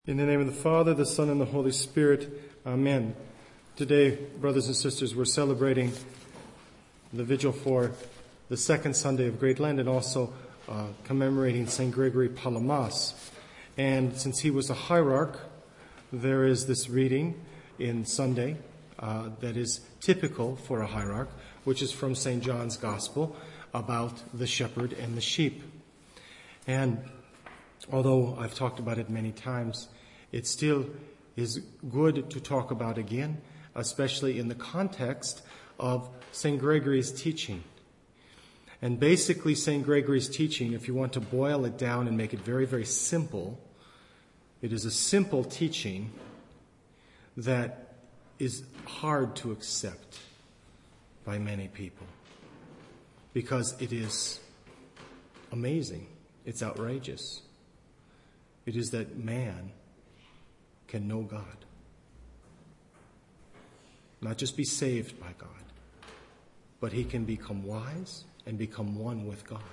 In the name of the Father, the Son, and the Holy Spirit. Amen. Today, brothers and sisters, we're celebrating the vigil for the second Sunday of Great Lent and also commemorating St. Gregory Palamas. And since he was a hierarch, there is this reading in Sunday that is typical for a hierarch, which is from St. John's Gospel about the shepherd and the sheep. And although I've talked about it many times, it still is good to talk about again, especially in the context of St. Gregory's teaching. And basically, St. Gregory's teaching, if you want to boil it down and make it very, very simple, it is a simple teaching that is hard to accept by many people because it is amazing. It's outrageous. It is that man can know God. Not just be saved by God, but he can become wise and become one with God.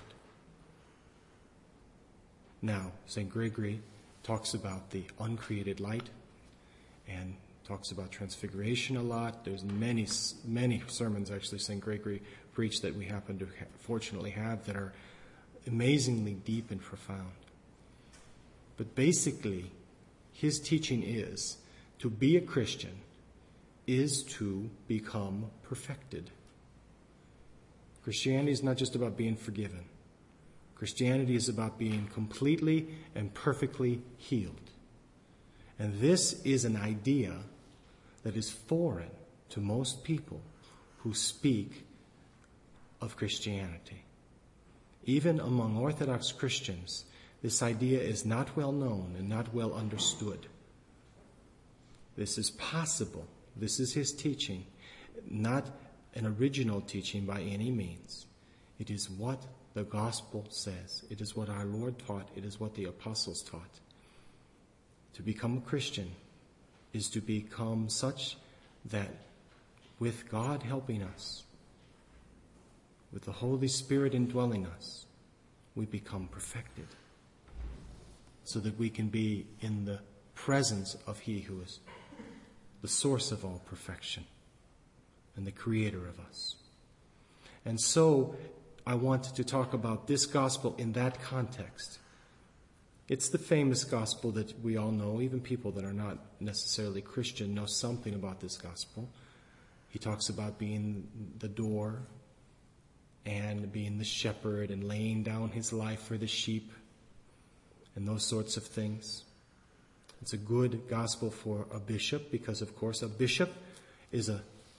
Now, St. Gregory talks about the uncreated light and talks about transfiguration a lot. There's many sermons, actually, St. Gregory preached that we happen to fortunately have that are amazingly deep and profound. But basically, his teaching is to be a Christian is to become perfected. Christianity is not just about being forgiven. Christianity is about being completely and perfectly healed. And this is an idea that is foreign to most people who speak of Christianity. Even among Orthodox Christians, this idea is not well known and not well understood. This is possible. This is his teaching, not an original teaching by any means. It is what the gospel says. It is what our Lord taught. It is what the apostles taught. To become a Christian is to become such that with God helping us, with the Holy Spirit indwelling us, we become perfected, so that we can be in the presence of He who is the source of all perfection and the creator of us. And so I want to talk about this gospel in that context. It's the famous gospel that we all know. Even people that are not necessarily Christian know something about this gospel. He talks about being the door and being the shepherd and laying down his life for the sheep and those sorts of things. It's a good gospel for a bishop because, of course, a bishop is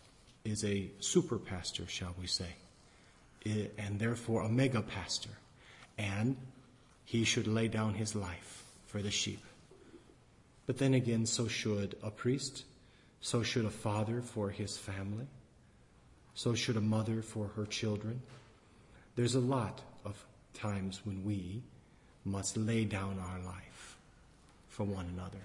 a super pastor, shall we say, and therefore a mega pastor. And he should lay down his life for the sheep. But then again, so should a priest, so should a father for his family, so should a mother for her children. There's a lot of times when we must lay down our life for one another.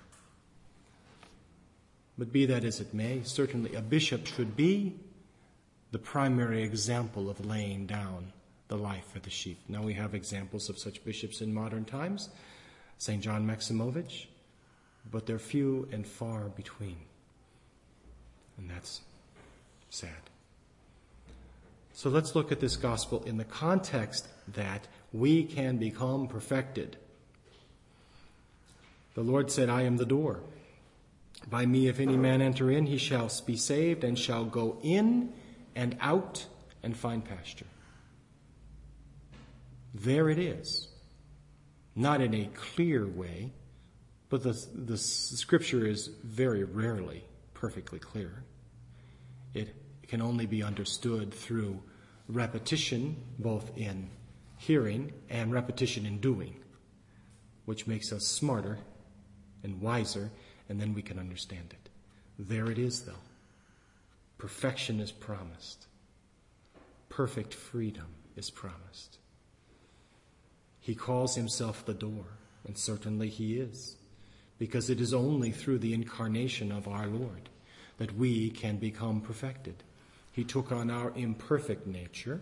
But be that as it may, certainly a bishop should be the primary example of laying down the life for the sheep. Now we have examples of such bishops in modern times, St. John Maximovich, but they're few and far between. And that's sad. So let's look at this gospel in the context that we can become perfected. The Lord said, I am the door. By me, if any man enter in, he shall be saved and shall go in and out and find pasture. There it is. Not in a clear way, but the scripture is very rarely perfectly clear. It can only be understood through repetition, both in hearing and repetition in doing, which makes us smarter and wiser, and then we can understand it. There it is, though. Perfection is promised. Perfect freedom is promised. He calls himself the door, and certainly he is, because it is only through the incarnation of our Lord that we can become perfected. He took on our imperfect nature,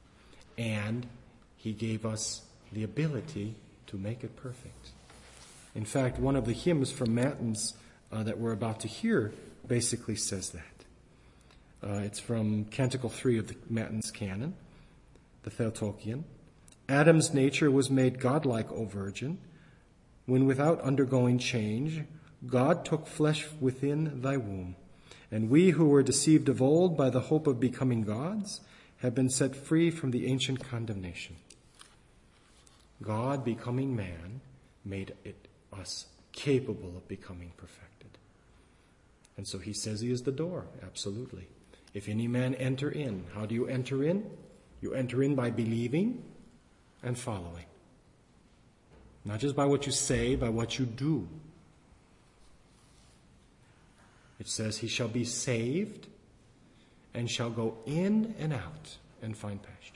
and he gave us the ability to make it perfect. In fact, one of the hymns from Matins that we're about to hear basically says that. It's from Canticle 3 of the Matins canon, the Theotokon. Adam's nature was made godlike, O Virgin, when without undergoing change, God took flesh within thy womb. And we who were deceived of old by the hope of becoming gods have been set free from the ancient condemnation. God becoming man made us capable of becoming perfected. And so he says he is the door, absolutely. If any man enter in, how do you enter in? You enter in by believing and following. Not just by what you say, by what you do. It says he shall be saved and shall go in and out and find pasture.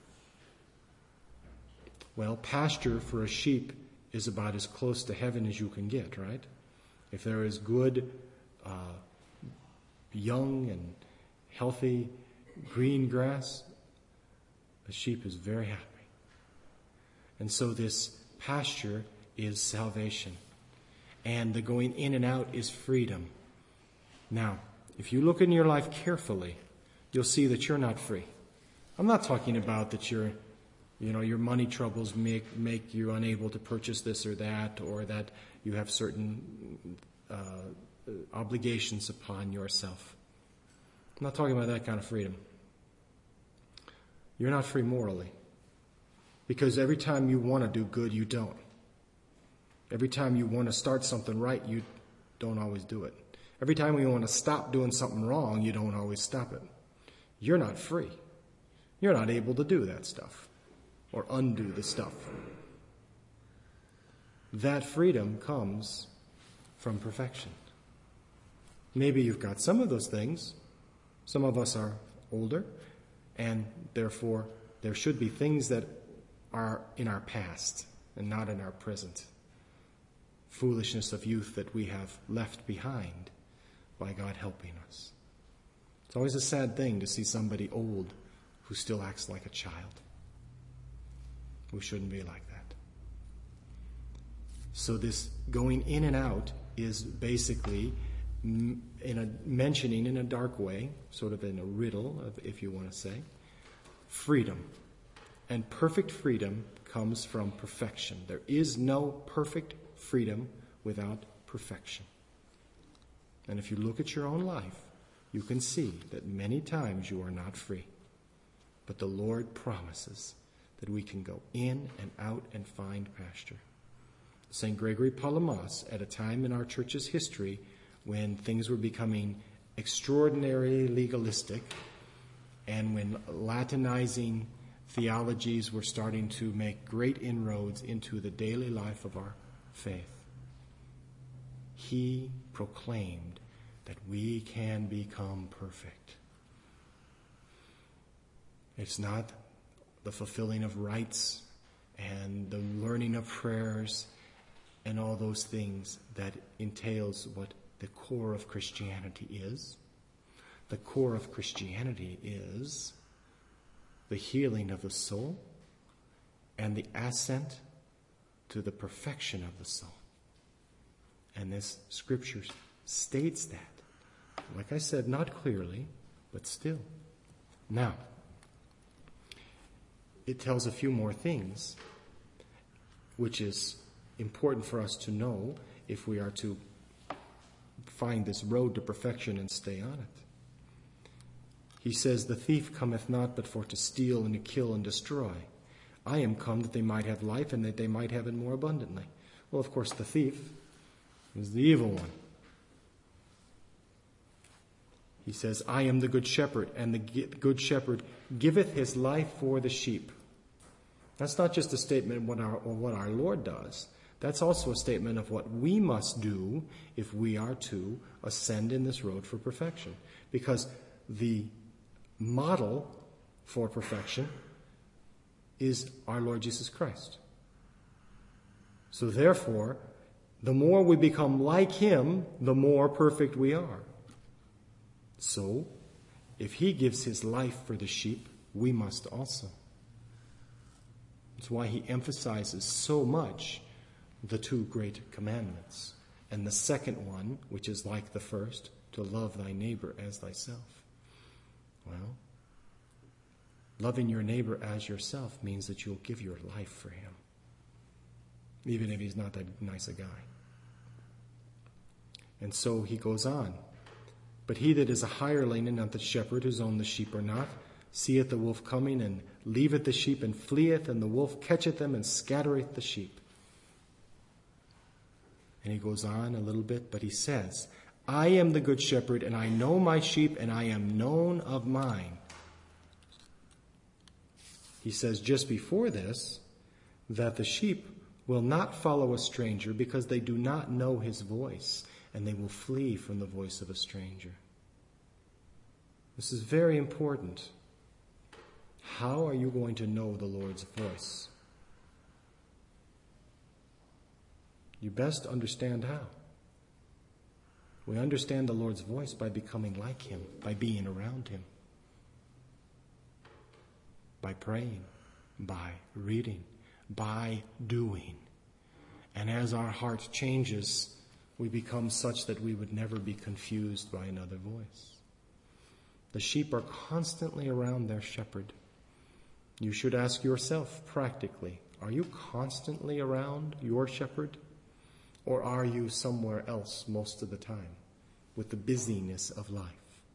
Well, pasture for a sheep is about as close to heaven as you can get, right? If there is good, young and healthy green grass, the sheep is very happy. And so this pasture is salvation. And the going in and out is freedom. Now, if you look in your life carefully, you'll see that you're not free. I'm not talking about that your money troubles make you unable to purchase this or that you have certain obligations upon yourself. I'm not talking about that kind of freedom. You're not free morally. Because every time you want to do good, you don't. Every time you want to start something right, you don't always do it. Every time you want to stop doing something wrong, you don't always stop it. You're not free. You're not able to do that stuff or undo the stuff. That freedom comes from perfection. Maybe you've got some of those things. Some of us are older, and therefore there should be things that are in our past and not in our present. Foolishness of youth that we have left behind by God helping us. It's always a sad thing to see somebody old who still acts like a child. We shouldn't be like that. So this going in and out is basically mentioning in a dark way, sort of in a riddle, if you want to say, freedom. And perfect freedom comes from perfection. There is no perfect freedom without perfection. And if you look at your own life, you can see that many times you are not free. But the Lord promises that we can go in and out and find pasture. St. Gregory Palamas, at a time in our church's history when things were becoming extraordinarily legalistic and when Latinizing theologies were starting to make great inroads into the daily life of our faith, he proclaimed that we can become perfect. It's not the fulfilling of rites and the learning of prayers and all those things that entails what the core of Christianity is. The core of Christianity is the healing of the soul and the ascent to the perfection of the soul. And this scripture states that. Like I said, not clearly, but still. Now, it tells a few more things, which is important for us to know if we are to find this road to perfection and stay on it. He says, the thief cometh not but for to steal and to kill and destroy. I am come that they might have life and that they might have it more abundantly. Well, of course, the thief is the evil one. He says, I am the good shepherd, and the good shepherd giveth his life for the sheep. That's not just a statement of what our Lord does. That's also a statement of what we must do if we are to ascend in this road for perfection. Because the model for perfection is our Lord Jesus Christ. So therefore, the more we become like him, the more perfect we are. So, if he gives his life for the sheep, we must also. That's why he emphasizes so much the two great commandments. And the second one, which is like the first, to love thy neighbor as thyself. Well, loving your neighbor as yourself means that you'll give your life for him, even if he's not that nice a guy. And so he goes on. But he that is a hireling and not the shepherd, whose own the sheep are not, seeth the wolf coming, and leaveth the sheep, and fleeth, and the wolf catcheth them, and scattereth the sheep. And he goes on a little bit, but he says, I am the good shepherd, and I know my sheep, and I am known of mine. He says just before this, that the sheep will not follow a stranger because they do not know his voice, and they will flee from the voice of a stranger. This is very important. How are you going to know the Lord's voice? You best understand how. We understand the Lord's voice by becoming like him, by being around him, by praying, by reading, by doing. And as our heart changes, we become such that we would never be confused by another voice. The sheep are constantly around their shepherd. You should ask yourself practically, are you constantly around your shepherd? Or are you somewhere else most of the time with the busyness of life?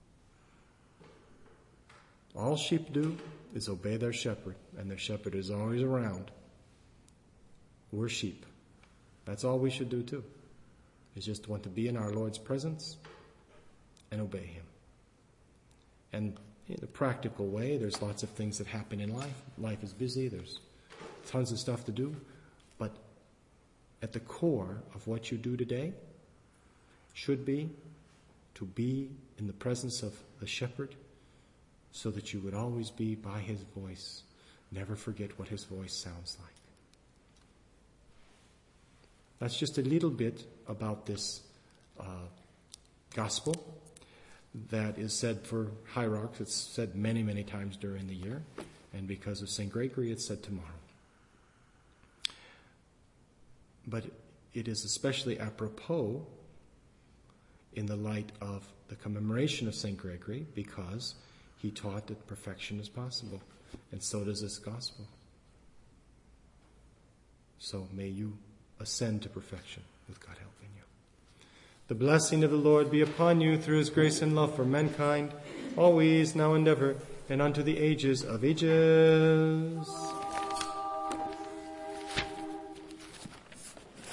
All sheep do is obey their shepherd, and their shepherd is always around. We're sheep. That's all we should do too, is just want to be in our Lord's presence and obey him. And in a practical way, there's lots of things that happen in life. Life is busy. There's tons of stuff to do. But at the core of what you do today should be to be in the presence of the shepherd so that you would always be by his voice. Never forget what his voice sounds like. That's just a little bit about this gospel that is said for hierarchs. It's said many, many times during the year. And because of St. Gregory, it's said tomorrow. But it is especially apropos in the light of the commemoration of St. Gregory, because he taught that perfection is possible. And so does this gospel. So may you ascend to perfection with God helping you. The blessing of the Lord be upon you through his grace and love for mankind, always, now and ever, and unto the ages of ages.